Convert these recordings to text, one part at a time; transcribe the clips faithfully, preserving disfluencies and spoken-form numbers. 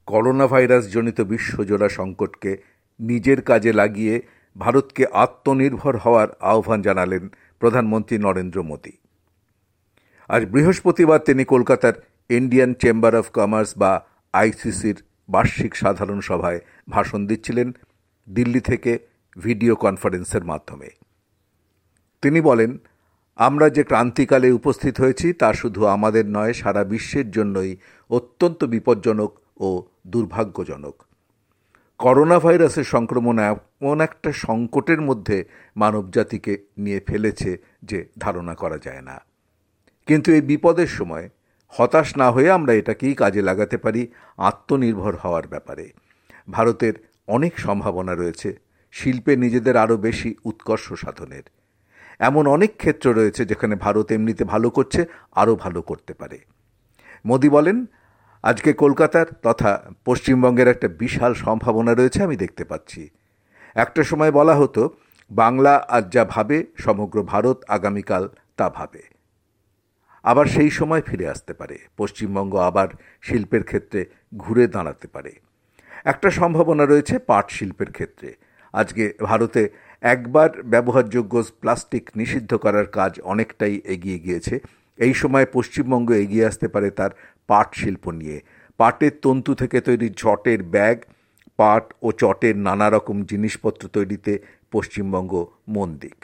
Corona virus জনিত বিশ্বজোড়া সংকটকে নিজের কাজে লাগিয়ে ভারতকে আত্মনির্ভর হওয়ার আহ্বান জানালেন প্রধানমন্ত্রী নরেন্দ্র মোদী। আজ বৃহস্পতিবার তিনি কলকাতার ইন্ডিয়ান চেম্বার অফ কমার্স বা আইসিসির বার্ষিক সাধারণ সভায় ভাষণ দিচ্ছিলেন দিল্লি থেকে ভিডিও কনফারেন্সের মাধ্যমে। তিনি বলেন, আমরা যে ক্রান্তিকালে উপস্থিত হয়েছি তা শুধু আমাদের নয়, সারা বিশ্বের জন্যই অত্যন্ত বিপজ্জনক ও দুর্ভাগ্যজনক। করোনা ভাইরাসের সংক্রমণ এমন একটা সংকটের মধ্যে মানবজাতিকে নিয়ে ফেলেছে যে ধারণা করা যায় না। কিন্তু এই বিপদের সময় হতাশ না হয়ে আমরা এটাকেই কাজে লাগাতে পারি আত্মনির্ভর হওয়ার ব্যাপারে। ভারতের অনেক সম্ভাবনা রয়েছে শিল্পে নিজেদের আরও বেশি উৎকর্ষ সাধনের। এমন অনেক ক্ষেত্র রয়েছে যেখানে ভারত এমনিতে ভালো করছে, আরও ভালো করতে পারে। মোদি বলেন, আজকে কলকাতার তথা পশ্চিমবঙ্গের একটা বিশাল সম্ভাবনা রয়েছে আমি দেখতে পাচ্ছি। একটা সময় বলা হতো বাংলা আজ যা ভাবে সমগ্র ভারত আগামীকাল তা ভাবে। আবার সেই সময় ফিরে আসতে পারে, পশ্চিমবঙ্গ আবার শিল্পের ক্ষেত্রে ঘুরে দাঁড়াতে পারে। একটা সম্ভাবনা রয়েছে পাট শিল্পের ক্ষেত্রে। আজকে ভারতে একবার ব্যবহারযোগ্য প্লাস্টিক নিষিদ্ধ করার কাজ অনেকটাই এগিয়ে গিয়েছে। এই সময় পশ্চিমবঙ্গ এগিয়ে আসতে পারে তার পাট শিল্প নিয়ে। পাটের তন্তু থেকে তৈরি চটের ব্যাগ, পাট ও চটের নানা রকম জিনিসপত্র তৈরিতে পশ্চিমবঙ্গ মন দিক।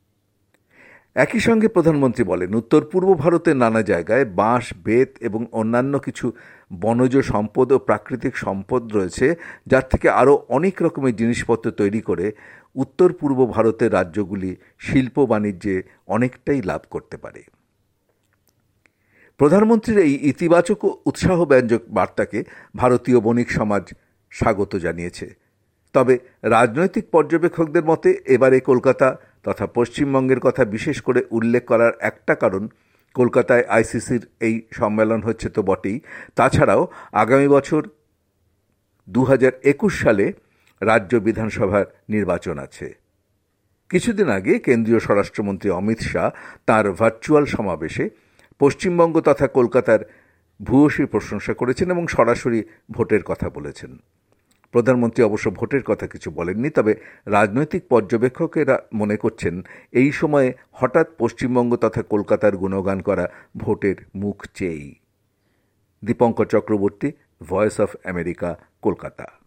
একই সঙ্গে প্রধানমন্ত্রী বলেন, উত্তর পূর্ব ভারতের নানা জায়গায় বাঁশ, বেত এবং অন্যান্য কিছু বনজ সম্পদ ও প্রাকৃতিক সম্পদ রয়েছে, যার থেকে আরও অনেক রকমের জিনিসপত্র তৈরি করে উত্তর পূর্ব ভারতের রাজ্যগুলি শিল্প বাণিজ্যে অনেকটাই লাভ করতে পারে। প্রধানমন্ত্রীর এই ইতিবাচক ও উৎসাহব্যঞ্জক বার্তাকে ভারতীয় বণিক সমাজ স্বাগত জানিয়েছে। তবে রাজনৈতিক পর্যবেক্ষকদের মতে এবারে কলকাতা তথা পশ্চিমবঙ্গের কথা বিশেষ করে উল্লেখ করার একটা কারণ, কলকাতায় আইসিসির এই সম্মেলন হচ্ছে তো বটেই, তাছাড়াও আগামী বছর দু হাজার একুশ সালে রাজ্য বিধানসভার নির্বাচন আছে। কিছুদিন আগে কেন্দ্রীয় স্বরাষ্ট্রমন্ত্রী অমিত শাহ তাঁর ভার্চুয়াল সমাবেশে পশ্চিমবঙ্গ তথা কলকাতার ভূয়সী প্রশংসা করেছেন এবং সরাসরি ভোটের কথা বলেছেন। প্রধানমন্ত্রী অবশ্য ভোটের কথা কিছু বলেননি, তবে রাজনৈতিক পর্যবেক্ষকেরা মনে করছেন এই সময়ে হঠাৎ পশ্চিমবঙ্গ তথা কলকাতার গুণগান করা ভোটের মুখ চেয়েই। Dipankar Chakraborty, voice of America, Kolkata.